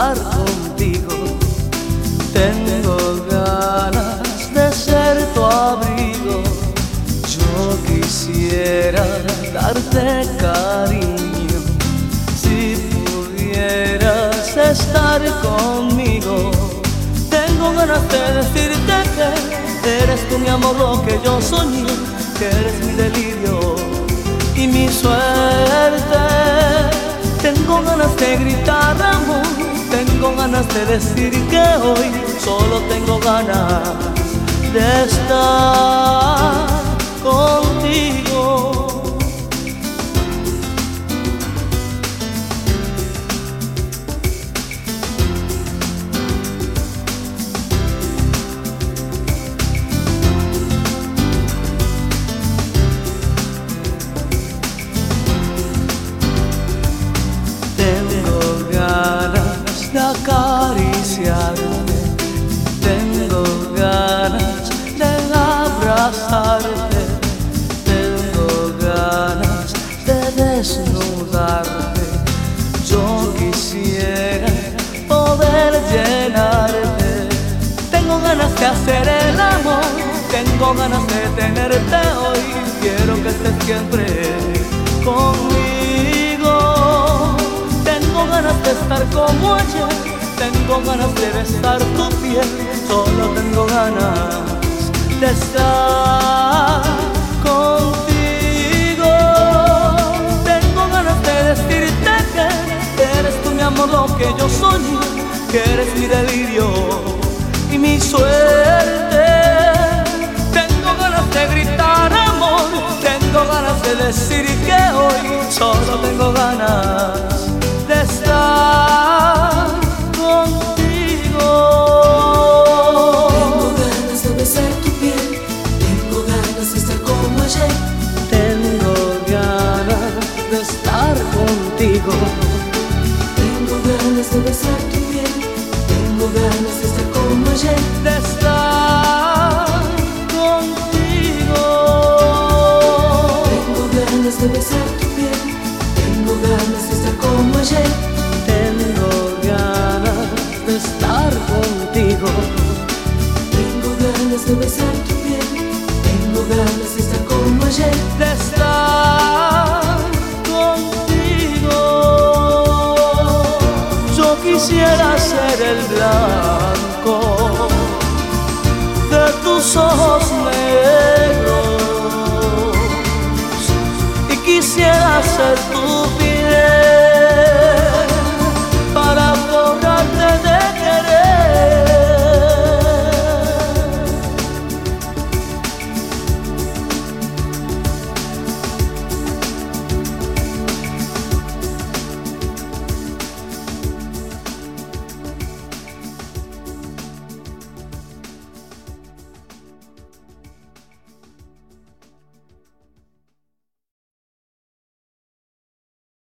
estar contigo. Tengo ganas de ser tu abrigo. Yo quisiera darte cariño. Si pudieras estar conmigo. Tengo ganas de decirte que eres tú mi amor, lo que yo soñé, que eres mi delirio y mi suerte. Tengo ganas de gritar amor, tengo ganas de decir que hoy solo tengo ganas de estar contigo. Acariciarte, tengo ganas de abrazarte, tengo ganas de desnudarte. Yo quisiera poder llenarte. Tengo ganas de hacer el amor, tengo ganas de tenerte hoy. Quiero que estés siempre conmigo. Tengo ganas de estar como ayer, tengo ganas de besar tu piel, solo tengo ganas de estar contigo. Tengo ganas de decirte que eres tú mi amor, lo que yo soñé, que eres mi delirio y mi suerte. Tengo ganas de gritar amor, tengo ganas de decir que hoy solo tengo ganas de estar contigo. Tengo ganas de besar tu piel, tengo ganas de estar como ayer. Tengo ganas de estar contigo. Tengo ganas de besar tu piel, tengo ganas de estar como ayer. De estar contigo. Tengo ganas de besar tu piel, tengo ganas de estar como ayer. Tengo ganas de estar contigo. Tengo ganas de besar tu piel, tengo ganas de estar como ayer. De estar contigo. Yo quisiera ser el blanco de tus ojos negros y quisiera ser tú